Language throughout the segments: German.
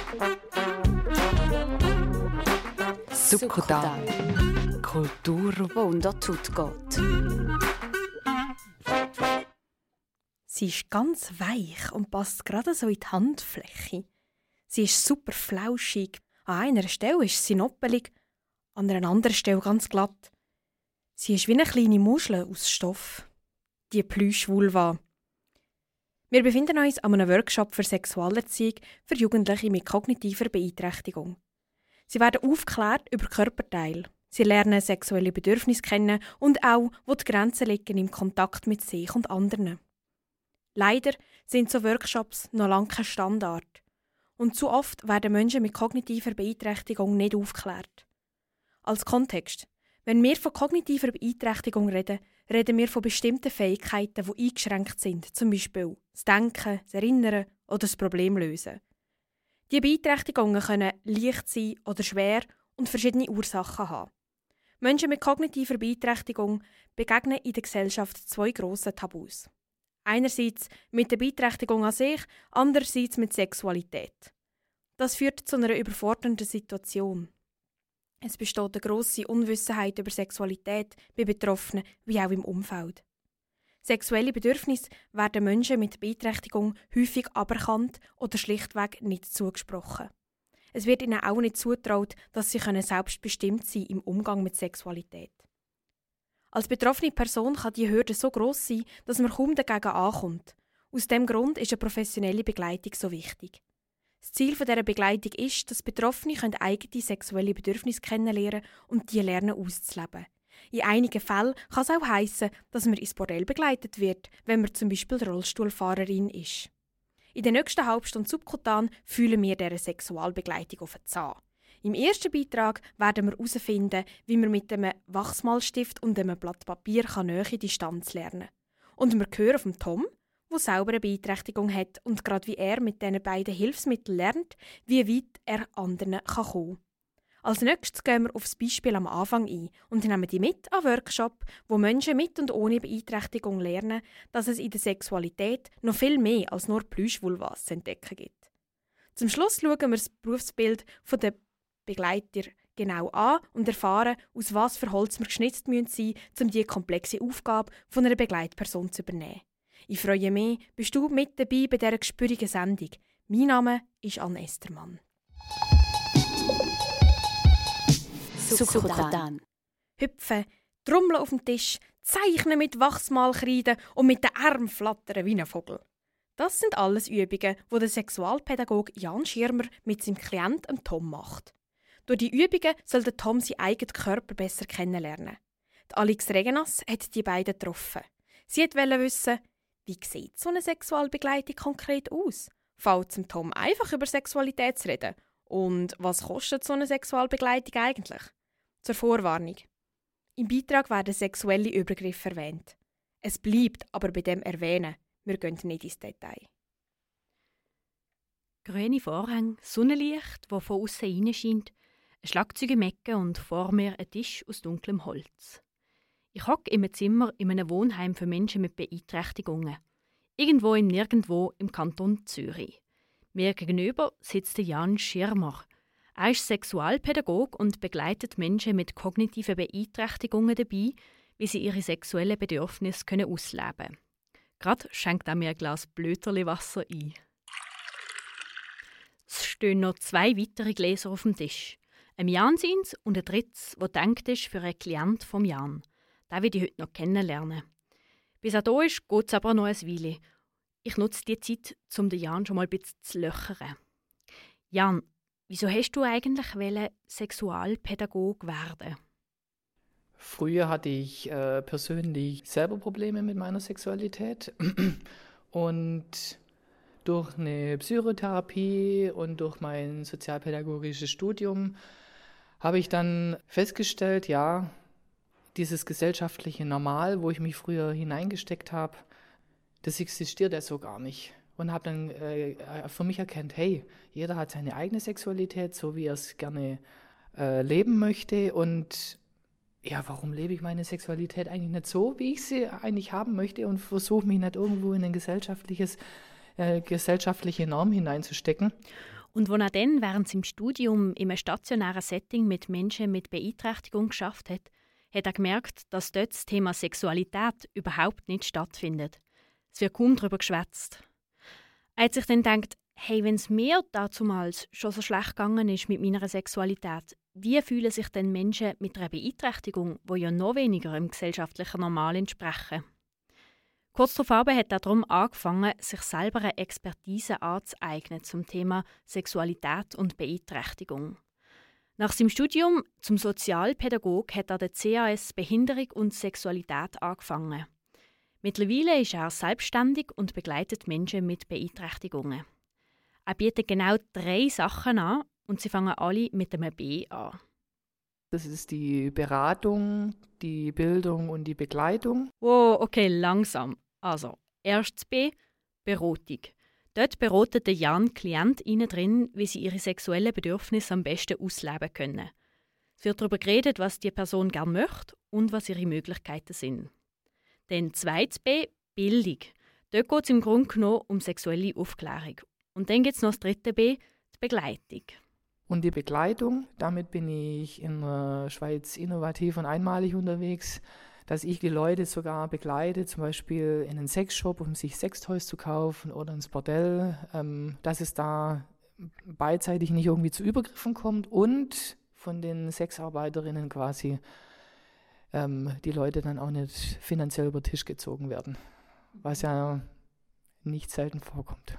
Succodan. Kultur, wo unter Tut geht. Sie ist ganz weich und passt gerade so in die Handfläche. Sie ist super flauschig. An einer Stelle ist sie noppelig, an einer anderen Stelle ganz glatt. Sie ist wie eine kleine Muschel aus Stoff. Die Plüschvulva. Wir befinden uns an einem Workshop für Sexualerziehung für Jugendliche mit kognitiver Beeinträchtigung. Sie werden aufgeklärt über Körperteile. Sie lernen sexuelle Bedürfnisse kennen und auch, wo die Grenzen liegen im Kontakt mit sich und anderen. Leider sind so Workshops noch lange kein Standard. Und zu oft werden Menschen mit kognitiver Beeinträchtigung nicht aufgeklärt. Als Kontext: Wenn wir von kognitiver Beeinträchtigung reden, reden wir von bestimmten Fähigkeiten, die eingeschränkt sind, zum Beispiel das Denken, das Erinnern oder das Problemlösen. Die Beeinträchtigungen können leicht sein oder schwer und verschiedene Ursachen haben. Menschen mit kognitiver Beeinträchtigung begegnen in der Gesellschaft zwei grossen Tabus. Einerseits mit der Beeinträchtigung an sich, andererseits mit Sexualität. Das führt zu einer überfordernden Situation. Es besteht eine grosse Unwissenheit über Sexualität bei Betroffenen wie auch im Umfeld. Sexuelle Bedürfnisse werden Menschen mit Beeinträchtigung häufig aberkannt oder schlichtweg nicht zugesprochen. Es wird ihnen auch nicht zugetraut, dass sie selbstbestimmt sein können im Umgang mit Sexualität. Als betroffene Person kann die Hürde so gross sein, dass man kaum dagegen ankommt. Aus diesem Grund ist eine professionelle Begleitung so wichtig. Das Ziel dieser Begleitung ist, dass Betroffene eigene sexuelle Bedürfnisse kennenlernen und die lernen auszuleben. In einigen Fällen kann es auch heissen, dass man ins Bordell begleitet wird, wenn man zum Beispiel Rollstuhlfahrerin ist. In der nächsten Halbstunde Subkutan fühlen wir dieser Sexualbegleitung auf den Zahn. Im ersten Beitrag werden wir herausfinden, wie man mit einem Wachsmalstift und einem Blatt Papier nähe Distanz lernen kann. Und wir hören von Tom, der selber eine Beeinträchtigung hat und gerade wie er mit diesen beiden Hilfsmitteln lernt, wie weit er anderen kommen kann. Als nächstes gehen wir auf das Beispiel am Anfang ein und nehmen die mit an Workshop, wo Menschen mit und ohne Beeinträchtigung lernen, dass es in der Sexualität noch viel mehr als nur Plüschvulvas zu entdecken gibt. Zum Schluss schauen wir das Berufsbild der Begleiter genau an und erfahren, aus was für Holz wir geschnitzt sein müssen, um diese komplexe Aufgabe von einer Begleitperson zu übernehmen. Ich freue mich, bist du mit dabei bei dieser gespürigen Sendung. Mein Name ist Anne Estermann. Succodan. Hüpfen, trommeln auf dem Tisch, zeichnen mit Wachsmalkreide und mit den Armen flattern wie ein Vogel. Das sind alles Übungen, die der Sexualpädagoge Jan Schirmer mit seinem Klienten Tom macht. Durch die Übungen soll der Tom seinen eigenen Körper besser kennenlernen. Die Alix Regenas hat die beiden getroffen. Sie wollte wissen, wie sieht so eine Sexualbegleitung konkret aus? Fällt es dem Tom einfach über Sexualität zu reden? Und was kostet so eine Sexualbegleitung eigentlich? Zur Vorwarnung. Im Beitrag werden sexuelle Übergriffe erwähnt. Es bleibt aber bei dem Erwähnen. Wir gehen nicht ins Detail. Grüne Vorhänge, Sonnenlicht, das von außen reinscheint, ein Schlagzeug im Ecken und vor mir ein Tisch aus dunklem Holz. Ich hocke in einem Zimmer in einem Wohnheim für Menschen mit Beeinträchtigungen. Irgendwo im Nirgendwo im Kanton Zürich. Mir gegenüber sitzt Jan Schirmer. Er ist Sexualpädagoge und begleitet Menschen mit kognitiven Beeinträchtigungen dabei, wie sie ihre sexuellen Bedürfnisse ausleben können. Gerade schenkt er mir ein Glas Blöterli-Wasser ein. Es stehen noch 2 weitere Gläser auf dem Tisch. Ein Jan seins und ein drittes, das gedacht ist für einen Klient vom Jan. Den will ich heute noch kennenlernen. Bis er da ist, geht es aber noch ein Weile. Ich nutze die Zeit, um den Jan schon mal ein bisschen zu löchern. Jan, wieso hast du eigentlich Sexualpädagoge werden? Früher hatte ich persönlich selber Probleme mit meiner Sexualität und durch eine Psychotherapie und durch mein sozialpädagogisches Studium habe ich dann festgestellt, ja, dieses gesellschaftliche Normal, wo ich mich früher hineingesteckt habe, das existiert ja so gar nicht. Und habe dann für mich erkannt, hey, jeder hat seine eigene Sexualität, so wie er es gerne leben möchte. Und ja, warum lebe ich meine Sexualität eigentlich nicht so, wie ich sie eigentlich haben möchte und versuche mich nicht irgendwo in eine gesellschaftliche Norm hineinzustecken? Und als er dann während seinem Studium in einem stationären Setting mit Menschen mit Beeinträchtigung geschafft hat, hat er gemerkt, dass dort das Thema Sexualität überhaupt nicht stattfindet. Es wird kaum darüber geschwätzt. Er hat sich dann gedacht, hey, wenn es mir dazumals schon so schlecht gegangen ist mit meiner Sexualität, wie fühlen sich denn Menschen mit einer Beeinträchtigung, die ja noch weniger im gesellschaftlichen Normal entsprechen? Kurz darauf hat er darum angefangen, sich selber eine Expertise anzueignen zum Thema Sexualität und Beeinträchtigung. Nach seinem Studium zum Sozialpädagog hat er den CAS Behinderung und Sexualität angefangen. Mittlerweile ist er selbstständig und begleitet Menschen mit Beeinträchtigungen. Er bietet genau 3 Sachen an und sie fangen alle mit einem B an. Das ist die Beratung, die Bildung und die Begleitung. Wow, okay, langsam. Also, erstes B, Beratung. Dort beratet der Jan KlientInnen drin, wie sie ihre sexuellen Bedürfnisse am besten ausleben können. Es wird darüber geredet, was die Person gerne möchte und was ihre Möglichkeiten sind. Dann zweites B, Bildung. Dort geht es im Grunde genommen um sexuelle Aufklärung. Und dann gibt es noch das dritte B, die Begleitung. Und die Begleitung, damit bin ich in der Schweiz innovativ und einmalig unterwegs, dass ich die Leute sogar begleite, zum Beispiel in einen Sexshop, um sich Sextoys zu kaufen oder ins Bordell, dass es da beidseitig nicht irgendwie zu Übergriffen kommt und von den Sexarbeiterinnen quasi die Leute dann auch nicht finanziell über den Tisch gezogen werden, was ja nicht selten vorkommt.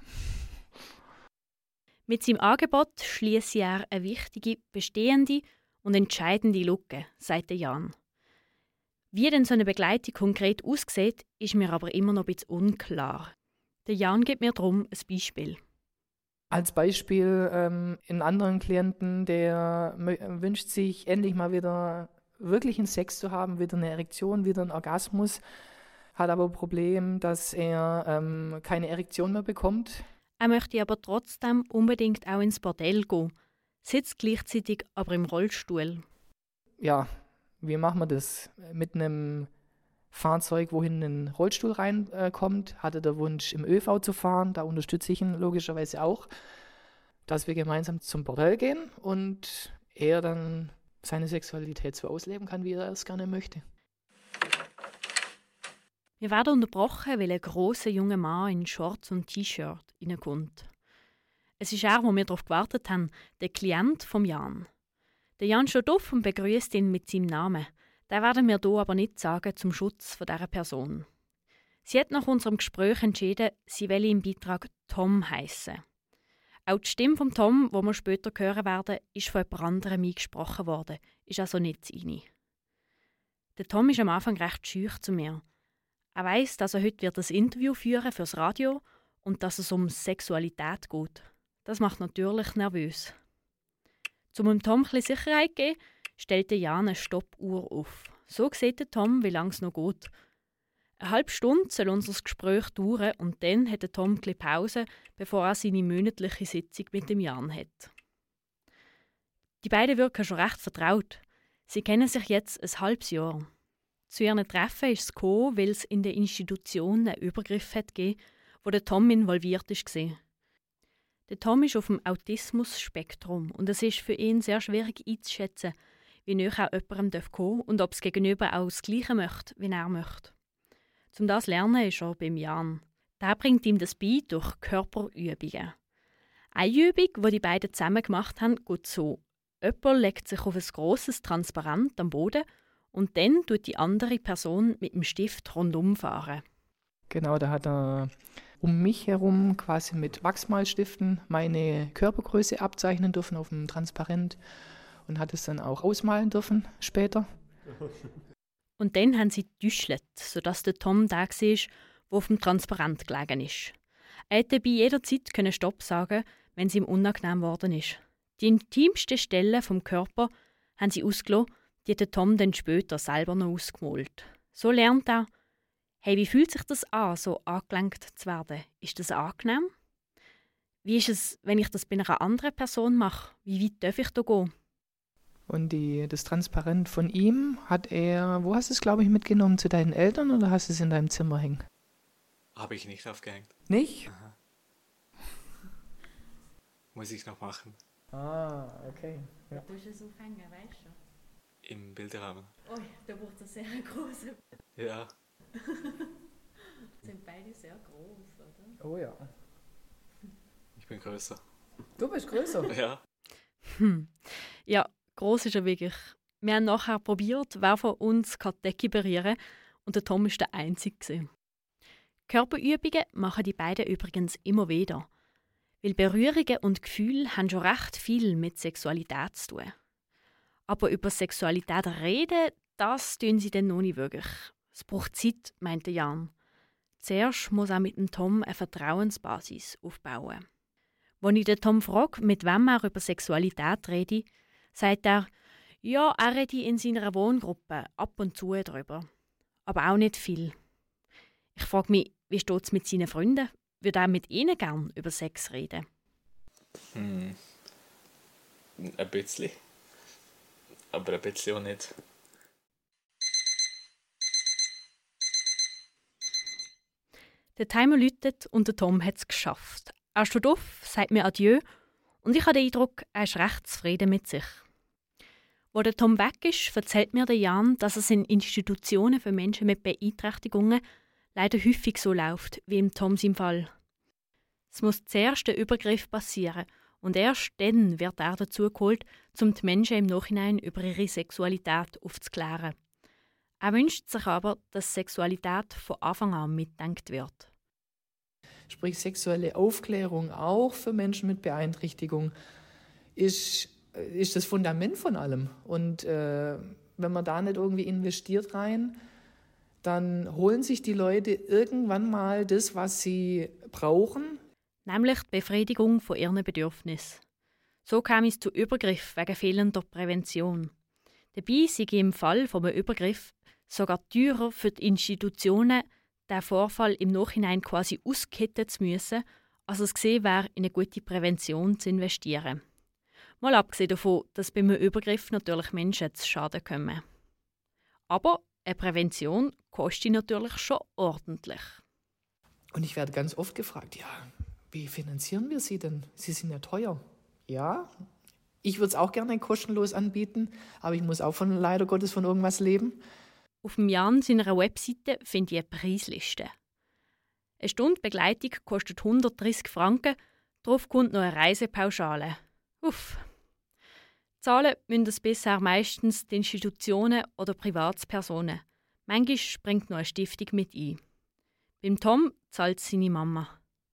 Mit seinem Angebot schließt er eine wichtige, bestehende und entscheidende Lücke, sagt Jan. Wie denn so eine Begleitung konkret aussieht, ist mir aber immer noch ein bisschen unklar. Der Jan gibt mir darum ein Beispiel. Als Beispiel einen anderen Klienten, der wünscht sich endlich mal wieder wirklichen Sex zu haben, wieder eine Erektion, wieder einen Orgasmus, hat aber ein Problem, dass er keine Erektion mehr bekommt. Er möchte aber trotzdem unbedingt auch ins Bordell gehen, sitzt gleichzeitig aber im Rollstuhl. Ja, wie machen wir das? Mit einem Fahrzeug, wohin ein Rollstuhl reinkommt, hat er den Wunsch, im ÖV zu fahren. Da unterstütze ich ihn logischerweise auch, dass wir gemeinsam zum Bordell gehen und er dann seine Sexualität so ausleben kann, wie er es gerne möchte. Wir werden unterbrochen, weil ein grosser junger Mann in Shorts und T-Shirt reinkommt. Es ist er, wo wir darauf gewartet haben, der Klient vom Jan. Der Jan steht auf und begrüßt ihn mit seinem Namen. Den werden wir hier aber nicht sagen, zum Schutz von dieser Person. Sie hat nach unserem Gespräch entschieden, sie will im Beitrag Tom heissen. Auch die Stimme von Tom, die wir später hören werden, ist von jemand anderem eingesprochen worden, ist also nicht seine. Der Tom ist am Anfang recht schüch zu mir. Er weiss, dass er heute ein Interview führen fürs Radio und dass es um Sexualität geht. Das macht natürlich nervös. Um dem Tom ein bisschen Sicherheit zu geben, stellt Jan eine Stoppuhr auf. So sieht der Tom, wie lange es noch geht. Eine halbe Stunde soll unser Gespräch dauern und dann hat der Tom ein bisschen Pause, bevor er seine monatliche Sitzung mit dem Jan hat. Die beiden wirken schon recht vertraut. Sie kennen sich jetzt ein halbes Jahr. Zu ihren Treffen ist es gekommen, weil es in der Institution einen Übergriff hat gegeben, wo der Tom involviert war. Der Tom ist auf dem Autismus-Spektrum und es ist für ihn sehr schwierig einzuschätzen, wie näher er jemandem kommen darf und ob es gegenüber auch das Gleiche möchte, wie er möchte. Um das zu lernen ist er beim Jan. Der bringt ihm das bei durch Körperübungen. Eine Übung, die die beiden zusammen gemacht haben, geht so. Jemand legt sich auf ein grosses Transparent am Boden und dann tut die andere Person mit dem Stift rundum fahren. Genau, da hat er um mich herum quasi mit Wachsmalstiften meine Körpergröße abzeichnen dürfen auf dem Transparent und hat es dann auch ausmalen dürfen später. Und dann haben sie getuschelt, sodass der Tom da war, der auf dem Transparent gelegen ist. Er hätte dabei jederzeit Stopp sagen, wenn es ihm unangenehm geworden ist. Die intimsten Stellen vom Körper haben sie ausgelassen, die hat der Tom dann später selber noch ausgemalt. So lernt er, hey, wie fühlt sich das an, so angelenkt zu werden? Ist das angenehm? Wie ist es, wenn ich das bei einer anderen Person mache? Wie weit darf ich da gehen? Und das Transparent von ihm hat er, wo hast du es, glaube ich, mitgenommen? Zu deinen Eltern oder hast du es in deinem Zimmer hängen? Habe ich nicht aufgehängt. Nicht? Aha. muss ich noch machen. Ah, okay. Ja. Du musst es aufhängen, weißt du? Im Bilderrahmen. Oh, da braucht es sehr große. Ja. Sind beide sehr groß, oder? Oh ja. Ich bin größer. Du bist größer. Ja. Ja, gross ist er wirklich. Wir haben nachher probiert, wer von uns die Decke berühren kann, und der Tom war der Einzige. Körperübungen machen die beiden übrigens immer wieder. Weil Berührungen und Gefühle haben schon recht viel mit Sexualität zu tun. Aber über Sexualität reden, das tun sie dann noch nicht wirklich. Es braucht Zeit, meinte Jan. Zuerst muss auch mit dem Tom eine Vertrauensbasis aufbauen. Als ich den Tom frage, mit wem er über Sexualität rede, sagt er, ja, er rede in seiner Wohngruppe ab und zu darüber. Aber auch nicht viel. Ich frage mich, wie steht es mit seinen Freunden? Würde er mit ihnen gern über Sex reden? Ein bisschen. Aber ein bisschen auch nicht. Der Timer läutet und der Tom hat es geschafft. Er steht auf, sagt mir Adieu und ich habe den Eindruck, er ist recht zufrieden mit sich. Wo der Tom weg ist, erzählt mir der Jan, dass es in Institutionen für Menschen mit Beeinträchtigungen leider häufig so läuft, wie im Tom seinem Fall. Es muss zuerst der Übergriff passieren und erst dann wird er dazu geholt, um die Menschen im Nachhinein über ihre Sexualität aufzuklären. Er wünscht sich aber, dass Sexualität von Anfang an mitgedacht wird. Sprich, sexuelle Aufklärung auch für Menschen mit Beeinträchtigung ist das Fundament von allem. Und wenn man da nicht irgendwie investiert rein, dann holen sich die Leute irgendwann mal das, was sie brauchen. Nämlich die Befriedigung von ihren Bedürfnissen. So kam es zu Übergriff wegen fehlender Prävention. Dabei sei im Fall von einem Übergriff sogar teurer für die Institutionen, den Vorfall im Nachhinein quasi auskitten zu müssen, als es gesehen wäre, in eine gute Prävention zu investieren. Mal abgesehen davon, dass bei einem Übergriff natürlich Menschen zu Schaden kommen. Aber eine Prävention kostet natürlich schon ordentlich. Und ich werde ganz oft gefragt, ja, wie finanzieren wir sie denn? Sie sind ja teuer. Ja, ich würde es auch gerne kostenlos anbieten, aber ich muss auch leider Gottes von irgendwas leben. Auf dem Jan seiner Webseite finde ich eine Preisliste. Eine Stunde Begleitung kostet 130 Franken, darauf kommt noch eine Reisepauschale. Uff. Zahlen müssen das bisher meistens die Institutionen oder Privatpersonen. Manchmal springt noch eine Stiftung mit ein. Beim Tom zahlt seine Mama.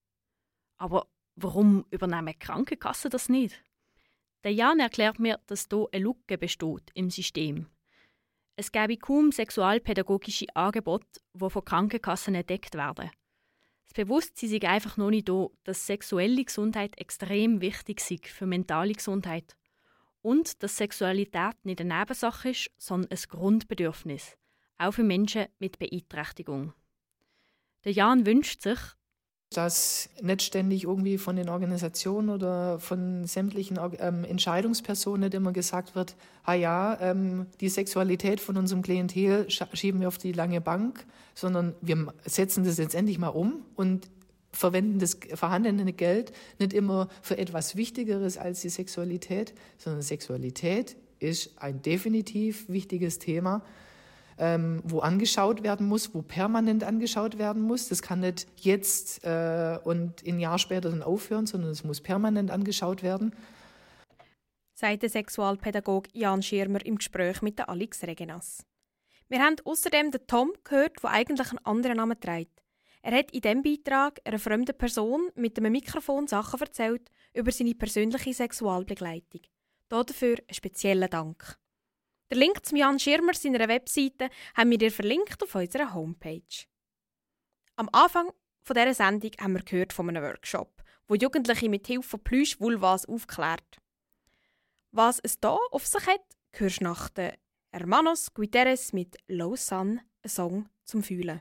Aber warum übernehmen die Krankenkassen das nicht? Der Jan erklärt mir, dass hier eine Lücke besteht im System. Es gäbe kaum sexualpädagogische Angebote, die von Krankenkassen entdeckt werden. Das Bewusstsein ist einfach noch nicht da, dass sexuelle Gesundheit extrem wichtig ist für mentale Gesundheit. Und dass Sexualität nicht eine Nebensache ist, sondern ein Grundbedürfnis. Auch für Menschen mit Beeinträchtigung. Der Jan wünscht sich, dass nicht ständig irgendwie von den Organisationen oder von sämtlichen Entscheidungspersonen nicht immer gesagt wird, die Sexualität von unserem Klientel schieben wir auf die lange Bank, sondern wir setzen das jetzt endlich mal um und verwenden das vorhandene Geld nicht immer für etwas Wichtigeres als die Sexualität, sondern Sexualität ist ein definitiv wichtiges Thema, wo angeschaut werden muss, wo permanent angeschaut werden muss. Das kann nicht jetzt und ein Jahr später dann aufhören, sondern es muss permanent angeschaut werden. Sagt der Sexualpädagoge Jan Schirmer im Gespräch mit der Alex Regenas. Wir haben außerdem den Tom gehört, der eigentlich einen anderen Namen trägt. Er hat in diesem Beitrag einer fremden Person mit einem Mikrofon Sachen erzählt über seine persönliche Sexualbegleitung. Dafür einen speziellen Dank. Den Link zum Jan Schirmer seiner Webseite haben wir dir verlinkt auf unserer Homepage. Am Anfang dieser Sendung haben wir gehört von einem Workshop, wo Jugendliche mit Hilfe von Plüsch-Vulvas aufklärt. Was es da auf sich hat, hörst du nach den Hermanos Guiterres mit «Low Sun», ein Song zum Fühlen.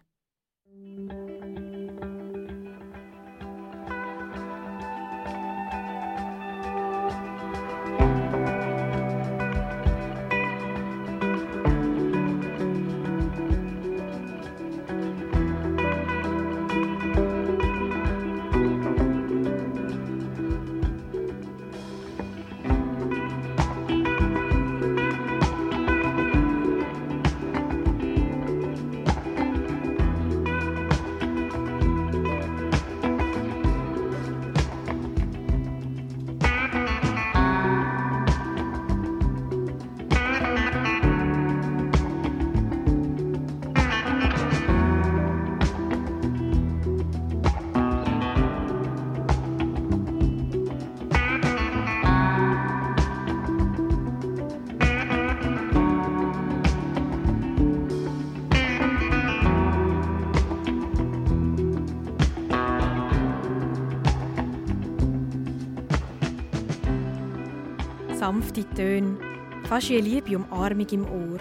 sanfte Töne, fast wie eine liebe Umarmung im Ohr.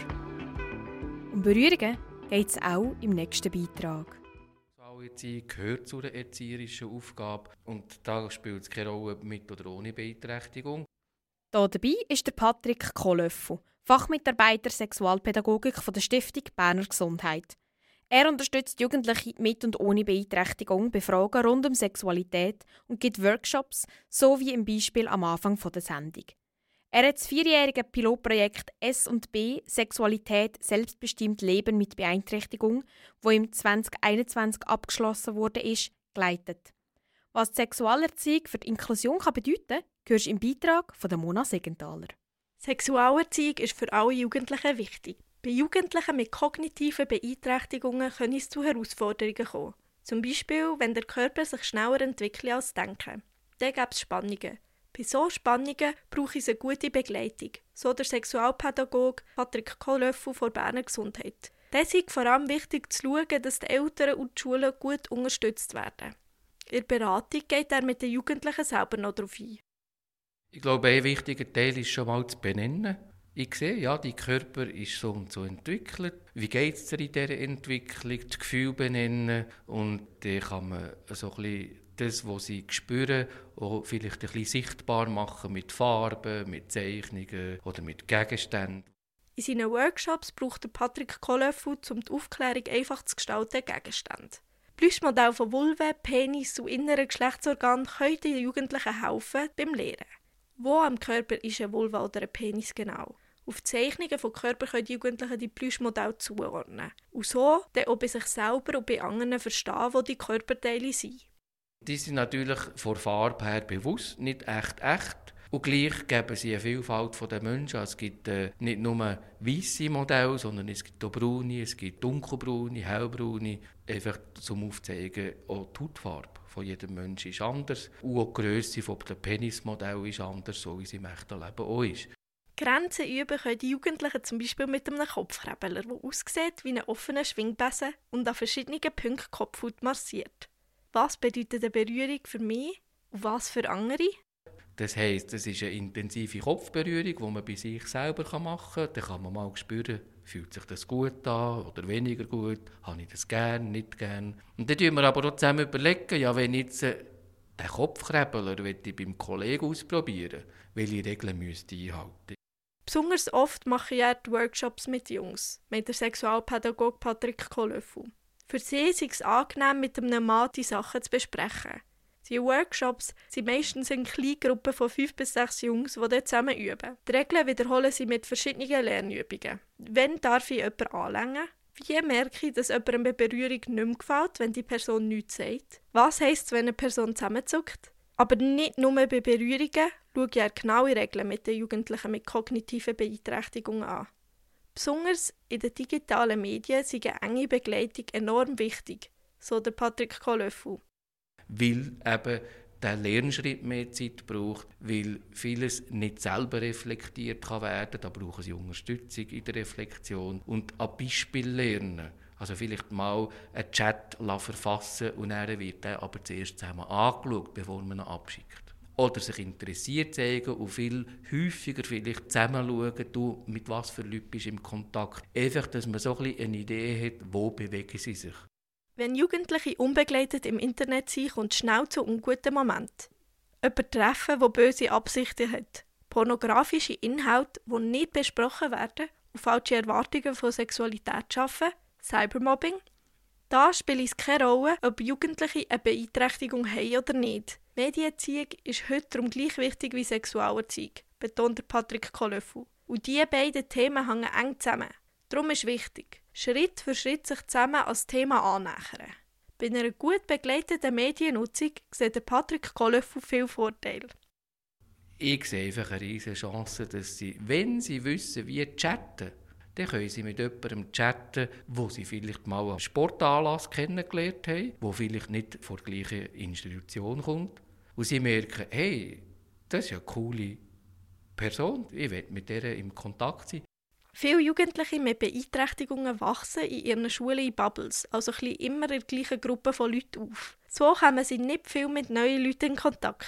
Um Berührungen geht es auch im nächsten Beitrag. Sexualerziehung gehört zu einer erzieherischen Aufgabe und da spielt es keine Rolle mit oder ohne Beeinträchtigung. Hier dabei ist der Patrick Kohlöffel, Fachmitarbeiter Sexualpädagogik von der Stiftung Berner Gesundheit. Er unterstützt Jugendliche mit und ohne Beeinträchtigung bei Fragen rund um Sexualität und gibt Workshops, so wie im Beispiel am Anfang der Sendung. Er hat das 4-jährige Pilotprojekt S&B Sexualität selbstbestimmt Leben mit Beeinträchtigung, das im 2021 abgeschlossen wurde, geleitet. Was die Sexualerziehung für die Inklusion bedeuten kann, hörst du im Beitrag von Mona Segenthaler. Sexualerziehung ist für alle Jugendlichen wichtig. Bei Jugendlichen mit kognitiven Beeinträchtigungen können es zu Herausforderungen kommen. Zum Beispiel, wenn der Körper sich schneller entwickelt als Denken. Dann gibt es Spannungen. Bei solchen Spannungen brauche ich eine gute Begleitung, so der Sexualpädagoge Patrick Kohlöffel von Berner Gesundheit. Es ist vor allem wichtig zu schauen, dass die Eltern und die Schulen gut unterstützt werden. In der Beratung geht er mit den Jugendlichen selber noch darauf ein. Ich glaube, ein wichtiger Teil ist schon mal zu benennen. Ich sehe, ja, dein Körper ist so und so entwickelt. Wie geht es dir in dieser Entwicklung? Das Gefühl benennen und dann kann man so ein bisschen das, was sie spüren, auch vielleicht ein bisschen sichtbar machen mit Farben, mit Zeichnungen oder mit Gegenständen. In seinen Workshops braucht Patrick Kohlöffel, um die Aufklärung einfach zu gestalten, Gegenstände. Plüschmodelle von Vulva, Penis und inneren Geschlechtsorganen können den Jugendlichen helfen beim Lehren. Wo am Körper ist eine Vulva oder ein Penis genau? Auf Zeichnungen von Körper können die Jugendlichen die Plüschmodelle zuordnen. Und so dann auch bei sich selber und bei anderen verstehen, wo die Körperteile sind. Die sind natürlich von Farbe her bewusst, nicht echt. Und gleich geben sie eine Vielfalt der Menschen. Es gibt nicht nur weisse Modelle, sondern es gibt auch braune, es gibt dunkelbraune, hellbraune. Einfach zum Aufzeigen, auch die Hautfarbe von jedem Menschen ist anders. Und auch die Grösse des Penismodells ist anders, so wie es im echten Leben auch ist. Grenzen üben können die Jugendlichen zum Beispiel mit einem Kopfkrebler, der aussieht wie ein offener Schwingbesen und an verschiedenen Punkten Kopfhaut massiert. Was bedeutet eine Berührung für mich und was für andere? Das heisst, es ist eine intensive Kopfberührung, die man bei sich selber machen kann. Dann kann man mal spüren, fühlt sich das gut an oder weniger gut, habe ich das gern, nicht gern. Und dann überlegen wir aber auch zusammen, ja, wenn jetzt den Kopfkrebler beim Kollegen ausprobieren will, welche Regeln müsste ich einhalten. Besonders oft mache ich die Workshops mit Jungs, mit der Sexualpädagoge Patrick Kohlöffel. Für sie ist es angenehm, mit einem Mann die Sachen zu besprechen. Die Workshops sind meistens in Kleingruppen von 5 bis 6 Jungs, die dort zusammen üben. Die Regeln wiederholen sie mit verschiedenen Lernübungen. Wann darf ich jemanden anlängen? Wie merke ich, dass jemandem eine Berührung nicht mehr gefällt, wenn die Person nichts sagt? Was heisst es, wenn eine Person zusammenzuckt? Aber nicht nur bei Berührungen schaue ich genaue Regeln mit den Jugendlichen mit kognitiven Beeinträchtigungen an. Besonders in den digitalen Medien ist eine enge Begleitung enorm wichtig, so der Patrick Kohlöffel. Weil eben der Lernschritt mehr Zeit braucht, weil vieles nicht selber reflektiert kann werden. Da brauchen sie Unterstützung in der Reflexion und an Beispiel lernen. Also vielleicht mal einen Chat verfassen und dann wird der aber zuerst zusammen angeschaut, bevor man ihn abschickt. Oder sich interessiert zeigen und viel häufiger vielleicht zusammen schauen, du, mit was für Leuten bist du im Kontakt. Einfach, dass man so ein bisschen eine Idee hat, wo bewegen sie sich. Wenn Jugendliche unbegleitet im Internet sind, kommt es schnell zu unguten Momenten. Jemanden treffen, der böse Absichten hat. Pornografische Inhalte, die nicht besprochen werden und falsche Erwartungen von Sexualität schaffen. Cybermobbing. Da spielt es keine Rolle, ob Jugendliche eine Beeinträchtigung haben oder nicht. Medienerziehung ist heute darum gleich wichtig wie Sexualerziehung, betont Patrick Kohlöffel. Und diese beiden Themen hängen eng zusammen. Darum ist wichtig, Schritt für Schritt sich zusammen als Thema annähern. Bei einer gut begleiteten Mediennutzung sieht Patrick Kohlöffel viele Vorteile. Ich sehe einfach eine riesige Chance, dass sie, wenn sie wissen, wie chatten, dann können sie mit jemandem chatten, wo sie vielleicht mal einen Sportanlass kennengelernt haben, wo vielleicht nicht von der gleichen Institution kommt. Und sie merken, hey, das ist eine coole Person, ich will mit der im Kontakt sein. Viele Jugendliche mit Beeinträchtigungen wachsen in ihren Schulen in Bubbles, also immer in der gleichen Gruppe von Leuten auf. So kommen sie nicht viel mit neuen Leuten in Kontakt.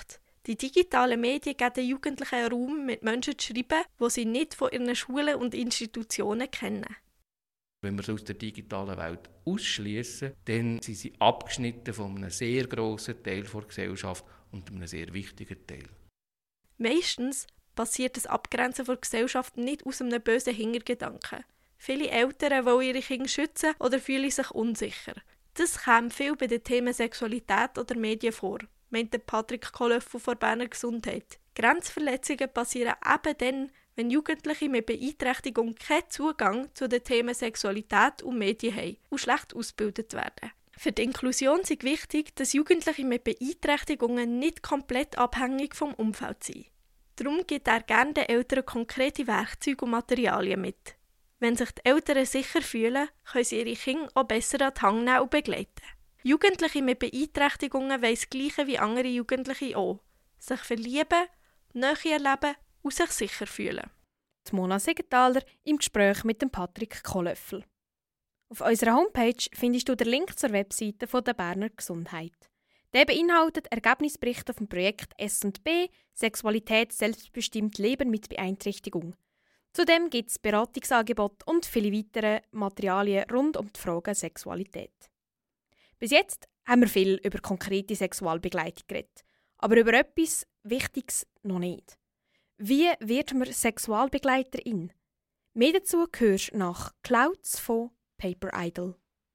Die digitalen Medien geben den Jugendlichen einen Raum, mit Menschen zu schreiben, die sie nicht von ihren Schulen und Institutionen kennen. Wenn wir sie aus der digitalen Welt ausschließen, dann sind sie abgeschnitten von einem sehr grossen Teil der Gesellschaft und einem sehr wichtigen Teil. Meistens passiert das Abgrenzen der Gesellschaft nicht aus einem bösen Hintergedanken. Viele Eltern wollen ihre Kinder schützen oder fühlen sich unsicher. Das kommt viel bei den Themen Sexualität oder Medien vor, meint Patrick Kohlöffel von Berner Gesundheit. Grenzverletzungen passieren eben dann, wenn Jugendliche mit Beeinträchtigung keinen Zugang zu den Themen Sexualität und Medien haben und schlecht ausgebildet werden. Für die Inklusion ist wichtig, dass Jugendliche mit Beeinträchtigungen nicht komplett abhängig vom Umfeld sind. Darum gibt er gerne den Eltern konkrete Werkzeuge und Materialien mit. Wenn sich die Eltern sicher fühlen, können sie ihre Kinder auch besser an die Hand nehmen und begleiten. Jugendliche mit Beeinträchtigungen wollen das Gleiche wie andere Jugendliche auch. Sich verlieben, Nähe erleben und sich sicher fühlen. Die Mona Siegenthaler im Gespräch mit dem Patrick Kohlöffel. Auf unserer Homepage findest du den Link zur Webseite der Berner Gesundheit. Der beinhaltet Ergebnisberichte vom Projekt S&B Sexualität selbstbestimmt Leben mit Beeinträchtigung. Zudem gibt es Beratungsangebote und viele weitere Materialien rund um die Frage Sexualität. Bis jetzt haben wir viel über konkrete Sexualbegleitung geredet, aber über etwas Wichtiges noch nicht. Wie wird man Sexualbegleiterin? Mehr dazu hörst du nach Clouds von Paper Idol.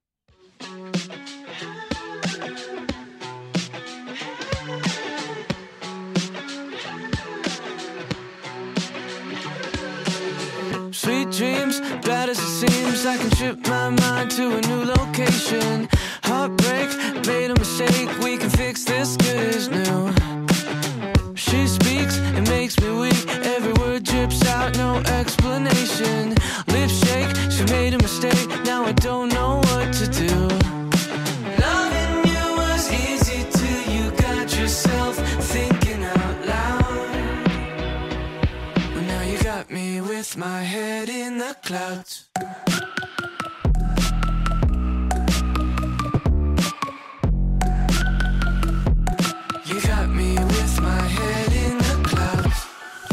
Sweet dreams, bad as it seems, I can trip my mind to a new location. Heartbreak, made a mistake, we can fix this good as new. She speaks, it makes me weak, every word drips out, no explanation. Lips shake, she made a mistake, now I don't know what to do. Loving you was easy till you got yourself thinking out loud. Well, now you got me with my head in the clouds. You got me with my head in the clouds.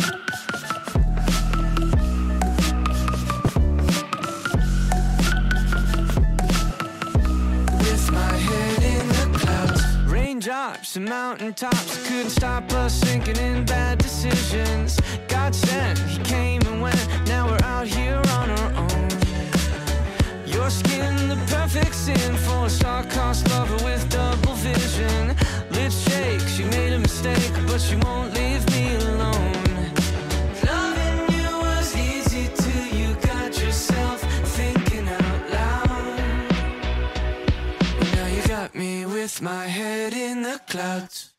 With my head in the clouds. Raindrops and mountaintops couldn't stop us sinking in bad decisions. God sent, he came and went, now we're out here on our own. Your skin, the perfect sin for a star-crossed lover with double vision. Lips shake, she made a mistake, but she won't leave me alone. Loving you was easy till you got yourself thinking out loud. Now you got me with my head in the clouds.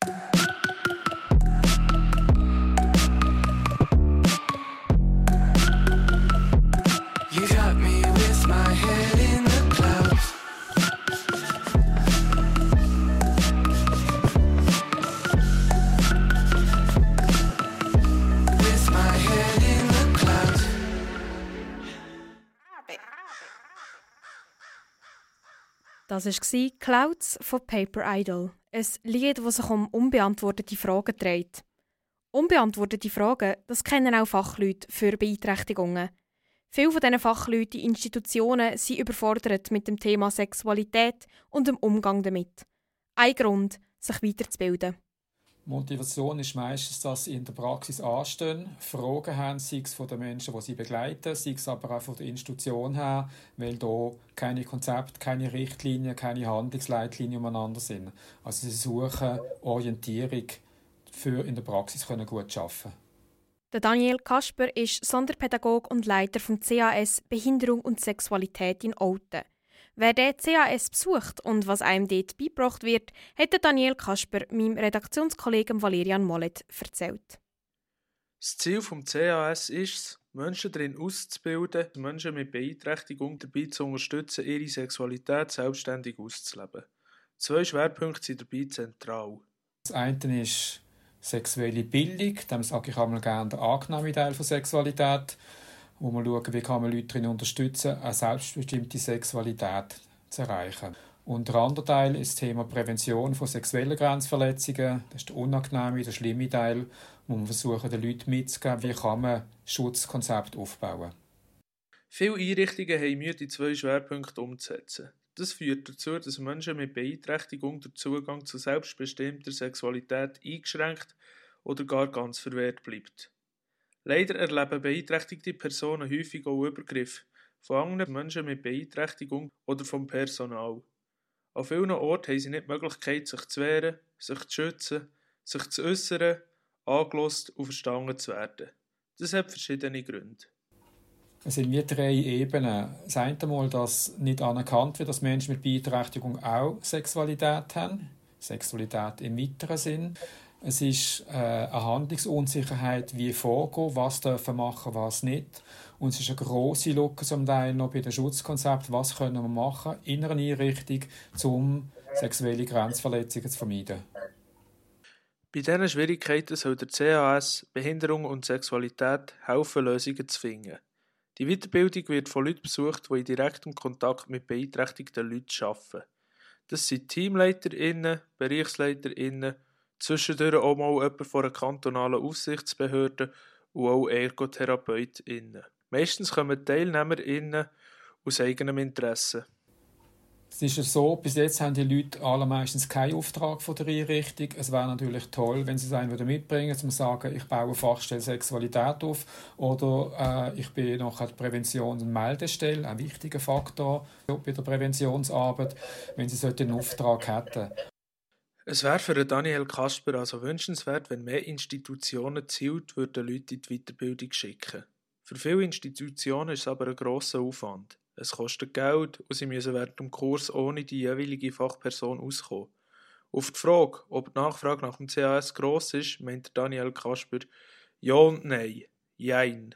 You got me with my head in the clouds. With my head in the clouds. Das war «Clouds» von Paper Idol. Ein Lied, das sich um unbeantwortete Fragen dreht. Unbeantwortete Fragen, das kennen auch Fachleute für Beeinträchtigungen. Viele von diesen Fachleuten in Institutionen sind überfordert mit dem Thema Sexualität und dem Umgang damit. Ein Grund, sich weiterzubilden. Motivation ist meistens, dass sie in der Praxis anstehen, Fragen haben, sei es von den Menschen, die sie begleiten, sei es aber auch von der Institution her, weil hier keine Konzepte, keine Richtlinien, keine Handlungsleitlinien umeinander sind. Also sie suchen Orientierung für in der Praxis können gut arbeiten. Der Daniel Kasper ist Sonderpädagoge und Leiter vom CAS Behinderung und Sexualität in Olten. Wer den CAS besucht und was einem dort beigebracht wird, hat Daniel Kasper meinem Redaktionskollegen Valerian Mollet erzählt. Das Ziel des CAS ist es, Menschen darin auszubilden, Menschen mit Beeinträchtigung dabei zu unterstützen, ihre Sexualität selbstständig auszuleben. 2 Schwerpunkte sind dabei zentral. Das eine ist sexuelle Bildung, dem sage ich einmal gerne der angenehme Teil von Sexualität, wo wir schauen, wie kann man Leute darin unterstützen, eine selbstbestimmte Sexualität zu erreichen. Und der andere Teil ist das Thema Prävention von sexuellen Grenzverletzungen. Das ist der unangenehme, der schlimme Teil, wo wir versuchen, den Leuten mitzugeben, wie kann man Schutzkonzepte aufbauen. Viele Einrichtungen haben Mühe, die 2 Schwerpunkte umzusetzen. Das führt dazu, dass Menschen mit Beeinträchtigung der Zugang zu selbstbestimmter Sexualität eingeschränkt oder gar ganz verwehrt bleibt. Leider erleben beeinträchtigte Personen häufig auch Übergriffe von anderen Menschen mit Beeinträchtigung oder vom Personal. An vielen Orten haben sie nicht die Möglichkeit, sich zu wehren, sich zu schützen, sich zu äußern, angelost und verstanden zu werden. Das hat verschiedene Gründe. Es sind wie 3 Ebenen. Das eine Mal, dass nicht anerkannt wird, dass Menschen mit Beeinträchtigung auch Sexualität haben. Sexualität im weiteren Sinn. Es ist eine Handlungsunsicherheit, wie vorgehen, was dürfen machen, was nicht. Und es ist eine grosse Lücke zum Teil noch bei den Schutzkonzepten, was können wir machen in einer Einrichtung, um sexuelle Grenzverletzungen zu vermeiden. Bei diesen Schwierigkeiten soll der CAS Behinderung und Sexualität helfen, Lösungen zu finden. Die Weiterbildung wird von Leuten besucht, die in direktem Kontakt mit beeinträchtigten Leuten arbeiten. Das sind TeamleiterInnen, BereichsleiterInnen, zwischendurch auch mal jemand von einer kantonalen Aufsichtsbehörde und auch ErgotherapeutInnen. Meistens kommen die TeilnehmerInnen aus eigenem Interesse. Es ist ja so, bis jetzt haben die Leute allermeistens keinen Auftrag von der Einrichtung. Es wäre natürlich toll, wenn sie es einen mitbringen, um zu sagen, ich baue eine Fachstelle Sexualität auf oder ich bin nachher die Präventions- und Meldestelle, ein wichtiger Faktor bei der Präventionsarbeit, wenn sie solchen Auftrag hätten. Es wäre für Daniel Kasper also wünschenswert, wenn mehr Institutionen gezielt Leute in die Weiterbildung schicken. Für viele Institutionen ist es aber ein grosser Aufwand. Es kostet Geld und sie müssen während dem Kurs ohne die jeweilige Fachperson auskommen. Auf die Frage, ob die Nachfrage nach dem CAS gross ist, meint Daniel Kasper, ja und nein. Jein.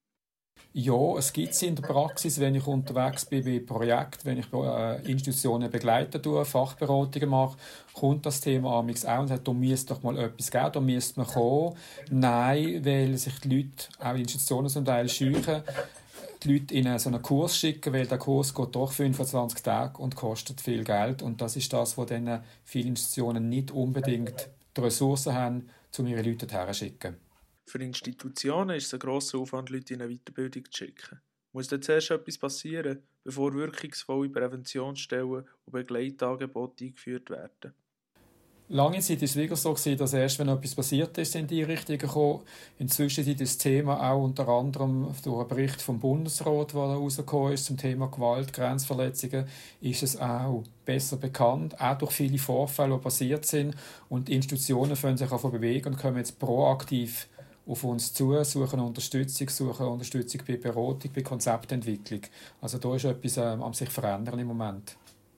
Ja, es gibt sie in der Praxis, wenn ich unterwegs bin bei Projekten, wenn ich Institutionen begleiten tue, Fachberatungen mache, kommt das Thema amigs auch und sagt, da müsste doch mal etwas geben, da müsste man kommen. Nein, weil sich die Leute, auch Institutionen zum Teil scheuen, die Leute in so einen Kurs schicken, weil der Kurs geht doch 25 Tage und kostet viel Geld. Und das ist das, wo dann viele Institutionen nicht unbedingt die Ressourcen haben, um ihre Leute dorthin zu schicken. Für Institutionen ist es ein grosser Aufwand, Leute in eine Weiterbildung zu schicken. Muss dann zuerst etwas passieren, bevor wirkungsvolle Präventionsstellen und Begleitangebote eingeführt werden? Lange Zeit war es wirklich so, dass erst, wenn etwas passiert ist, in die Richtung gekommen. Inzwischen ist das Thema auch unter anderem durch einen Bericht vom Bundesrat, der herausgekommen ist, zum Thema Gewalt, Grenzverletzungen, ist es auch besser bekannt, auch durch viele Vorfälle, die passiert sind. Und die Institutionen können sich auch bewegen und kommen jetzt proaktiv auf uns zu, suchen Unterstützung bei Beratung, bei Konzeptentwicklung. Also da ist etwas am sich verändern im Moment.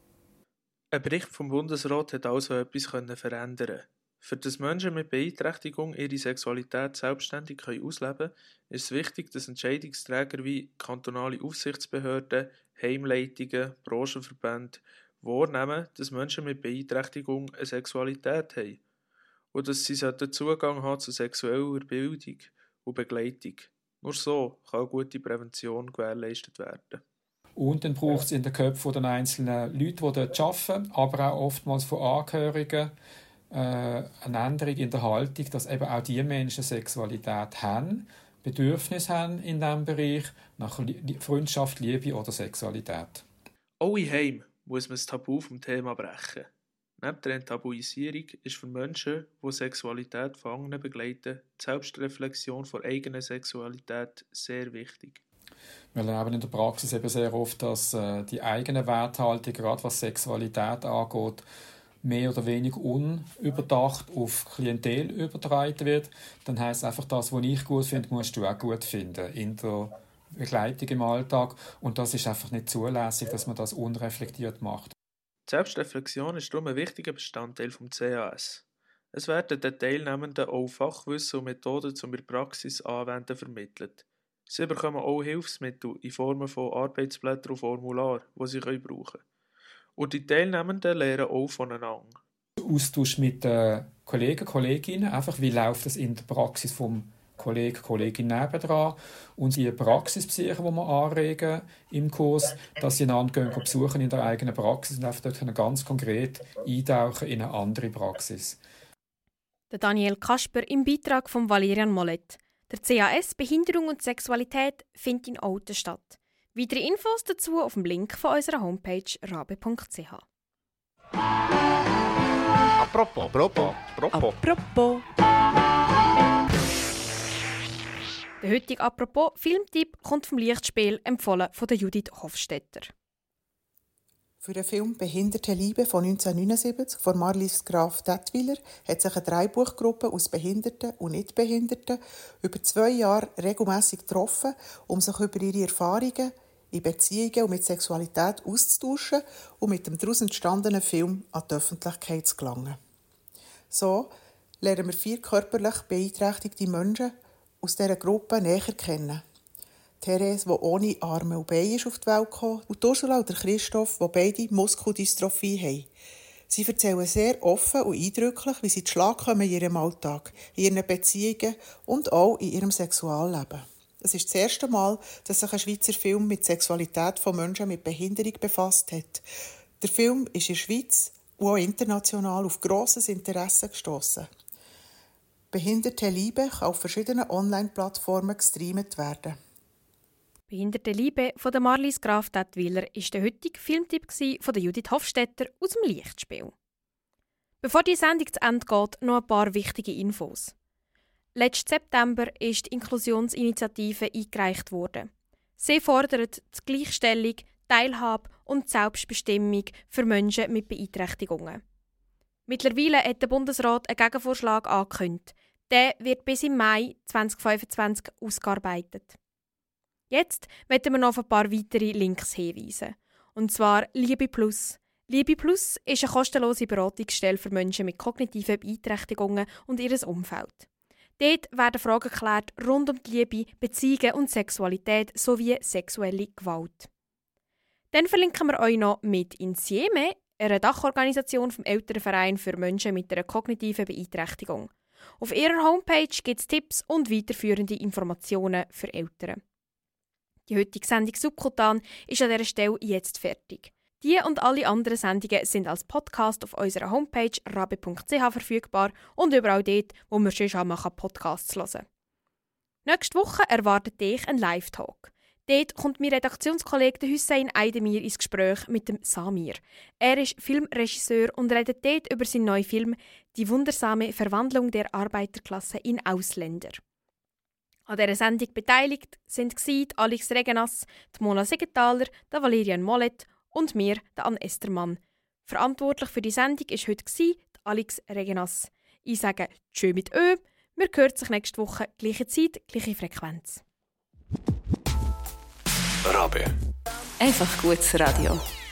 Ein Bericht vom Bundesrat hat also etwas verändern. Für das Menschen mit Beeinträchtigung ihre Sexualität selbstständig ausleben können, ist es wichtig, dass Entscheidungsträger wie kantonale Aufsichtsbehörden, Heimleitungen, Branchenverbände wahrnehmen, dass Menschen mit Beeinträchtigung eine Sexualität haben und dass sie Zugang haben zu sexueller Bildung und Begleitung. Nur so kann eine gute Prävention gewährleistet werden. Und dann braucht es in den Köpfen der einzelnen Leute, die dort arbeiten, aber auch oftmals von Angehörigen, eine Änderung in der Haltung, dass eben auch die Menschen Sexualität haben, Bedürfnisse haben in diesem Bereich, nach Freundschaft, Liebe oder Sexualität. Auch in Heim muss man das Tabu vom Thema brechen. Neben der Enttabuisierung ist für Menschen, die Sexualität von anderen begleiten, die Selbstreflexion der eigenen Sexualität sehr wichtig. Wir erleben in der Praxis eben sehr oft, dass die eigene Werthaltung, gerade was Sexualität angeht, mehr oder weniger unüberdacht auf Klientel übertragen wird. Dann heisst einfach, das, was ich gut finde, musst du auch gut finden in der Begleitung im Alltag. Und das ist einfach nicht zulässig, dass man das unreflektiert macht. Die Selbstreflexion ist darum ein wichtiger Bestandteil des CAS. Es werden den Teilnehmenden auch Fachwissen und Methoden zum in der Praxis anwenden vermittelt. Sie bekommen auch Hilfsmittel in Form von Arbeitsblättern und Formularen, die sie brauchen können. Und die Teilnehmenden lernen auch voneinander. Austausch mit Kollegen, Kolleginnen, einfach wie läuft das in der Praxis vom Kollege, Kollegin nebendran. Und die Praxispsyche, die wir anregen im Kurs, dass sie einander besuchen in der eigenen Praxis und einfach dort ganz konkret eintauchen in eine andere Praxis. Der Daniel Kasper im Beitrag von Valerian Mollet. Der CAS Behinderung und Sexualität findet in Olten statt. Weitere Infos dazu auf dem Link von unserer Homepage rabe.ch. Apropos. Der heutige Apropos Filmtipp kommt vom Lichtspiel, empfohlen von der Judith Hofstetter. Für den Film «Behinderte Liebe» von 1979 von Marlies Graf Dettwiler hat sich eine Dreibuchgruppe aus Behinderten und Nichtbehinderten über 2 Jahre regelmässig getroffen, um sich über ihre Erfahrungen in Beziehungen und mit Sexualität auszutauschen und mit dem daraus entstandenen Film an die Öffentlichkeit zu gelangen. So lernen wir 4 körperlich beeinträchtigte Menschen aus dieser Gruppe näher kennen. Therese, die ohne Arme und Beine auf die Welt kam, und Ursula und Christoph, die beide Muskeldystrophie haben. Sie erzählen sehr offen und eindrücklich, wie sie zu Schlag kommen in ihrem Alltag, in ihren Beziehungen und auch in ihrem Sexualleben. Es ist das erste Mal, dass sich ein Schweizer Film mit Sexualität von Menschen mit Behinderung befasst hat. Der Film ist in der Schweiz und auch international auf grosses Interesse gestossen. «Behinderte Liebe» kann auf verschiedenen Online-Plattformen gestreamt werden. «Behinderte Liebe» von der Marlies Graf Dettwiler war der heutige Filmtipp von der Judith Hofstetter aus dem Lichtspiel. Bevor die Sendung zu Ende geht, noch ein paar wichtige Infos. Letzten September ist die Inklusionsinitiative eingereicht worden. Sie fordert die Gleichstellung, Teilhabe und Selbstbestimmung für Menschen mit Beeinträchtigungen. Mittlerweile hat der Bundesrat einen Gegenvorschlag angekündigt. Der wird bis im Mai 2025 ausgearbeitet. Jetzt möchten wir noch auf ein paar weitere Links hinweisen. Und zwar Liebe Plus. Liebe Plus ist eine kostenlose Beratungsstelle für Menschen mit kognitiven Beeinträchtigungen und ihr Umfeld. Dort werden Fragen geklärt rund um die Liebe, Beziehungen und Sexualität sowie sexuelle Gewalt. Dann verlinken wir euch noch mit Insieme, einer Dachorganisation vom Elternverein für Menschen mit einer kognitiven Beeinträchtigung. Auf ihrer Homepage gibt es Tipps und weiterführende Informationen für Eltern. Die heutige Sendung Subkutan ist an dieser Stelle jetzt fertig. Die und alle anderen Sendungen sind als Podcast auf unserer Homepage rabe.ch verfügbar und überall dort, wo man schon auch Podcasts hören kann. Nächste Woche erwartet dich ein Live-Talk. Dort kommt mein Redaktionskollege Hüseyin Aydemir ins Gespräch mit dem Samir. Er ist Filmregisseur und redet dort über seinen neuen Film «Die wundersame Verwandlung der Arbeiterklasse in Ausländer». An dieser Sendung beteiligt sind Alex Regenas, die Mona Siegenthaler, der Valerian Mollet und mir, der Anne Estermann. Verantwortlich für die Sendung war heute Alex Regenas. Ich sage «Tschö mit Ö». Wir hören sich nächste Woche, gleiche Zeit, gleiche Frequenz. Rabe. Einfach gutes Radio.